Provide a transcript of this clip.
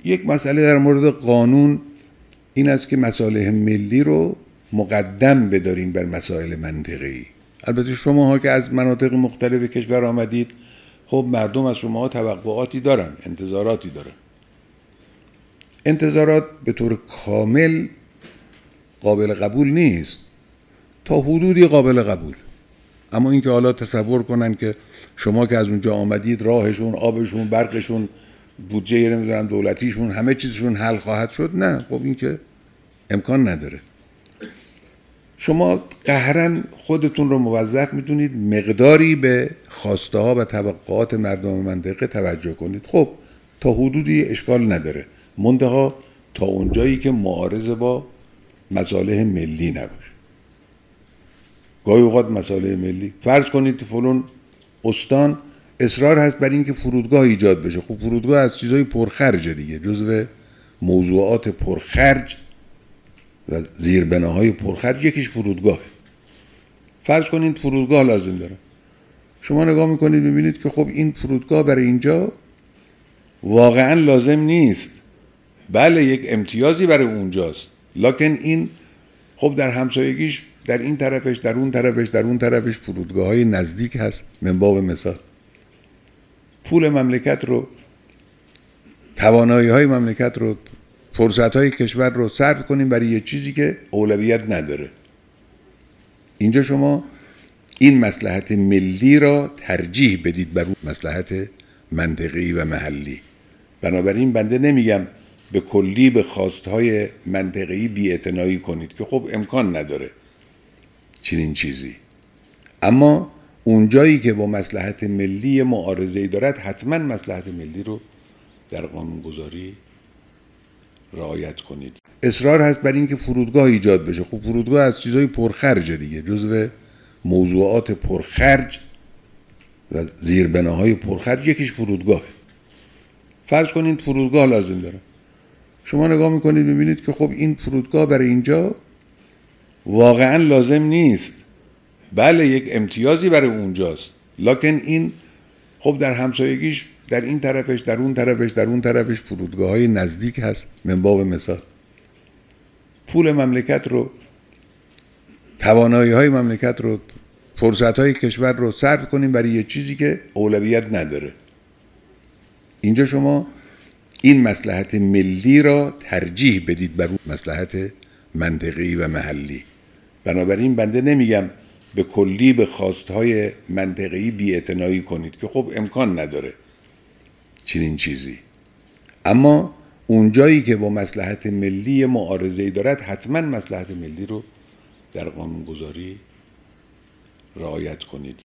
یک مسئله در مورد قانون این است که مصالح ملی رو مقدم بداریم بر مسائل منطقه‌ای. البته شماها که از مناطق مختلف کشور آمدید، خب مردم از شماها توقعاتی دارن، انتظاراتی دارن. انتظارات به طور کامل قابل قبول نیست، تا حدودی قابل قبول. اما اینکه حالا تصور کنن که شما که از اونجا آمدید راهشون، آبشون، برقشون، بودجه نمیدونم دولتیشون، همه چیزشون حل خواهد شد، نه، خب این که امکان نداره. شما قهرن خودتون رو موظف میدونید مقداری به خواسته ها و توقعات مردم منطقه توجه کنید. خب تا حدودی اشکال نداره، منتها تا اونجایی که معارض با مصالح ملی نباشه. گاهی اوقات مصالح ملی، فرض کنید فلان استان اصرار هست بر این که فرودگاه ایجاد بشه. خب فرودگاه از چیزهای پرخرجه دیگه، جزو موضوعات پرخرج و زیربناهای پرخرج یکیش فرودگاه. فرض کنید فرودگاه لازم داره. شما نگاه میکنید میبینید که خب این فرودگاه برای اینجا واقعا لازم نیست. بله یک امتیازی برای اونجاست، لکن این خب در همسایگیش، در این طرفش، در اون طرفش، در اون طرفش فرودگاه های نزدیک هست. من باب مثال پول مملکت رو، توانایی های مملکت رو، فرصت های کشور رو صرف کنیم برای یه چیزی که اولویت نداره. اینجا شما این مصلحت ملی را ترجیح بدید بر مصلحت منطقه‌ای و محلی. بنابراین بنده نمیگم به کلی به خواستهای منطقه‌ای بی‌اعتنایی کنید که خب امکان نداره چنین چیزی، اما اونجایی که با مصلحت ملی معارضه‌ای دارد حتما مصلحت ملی رو در قانونگذاری رعایت کنید. اصرار هست بر این که فرودگاه ایجاد بشه. خب فرودگاه از چیزهای پرخرجه دیگه، جزو موضوعات پرخرج و زیربناهای پرخرج یکیش فرودگاه. فرض کنید فرودگاه لازم داره. شما نگاه میکنید میبینید که خب این فرودگاه برای اینجا واقعا لازم نیست. بله یک امتیازی برای اونجاست، لکن این خب در همسایگیش، در این طرفش، در اون طرفش، در اون طرفش فرودگاه های نزدیک هست. من باب مثال پول مملکت رو، توانایی های مملکت رو، فرصت های کشور رو صرف کنیم برای یه چیزی که اولویت نداره. اینجا شما این مصلحت ملی را ترجیح بدید بر مصلحت منطقه‌ای و محلی. بنابراین بنده نمیگم به کلی به خواستهای منطقه‌ای بی‌اعتنایی کنید که خب امکان نداره چنین چیزی، اما اونجایی که با مصلحت ملی معارضه‌ای دارد حتما مصلحت ملی رو در قانونگذاری رعایت کنید.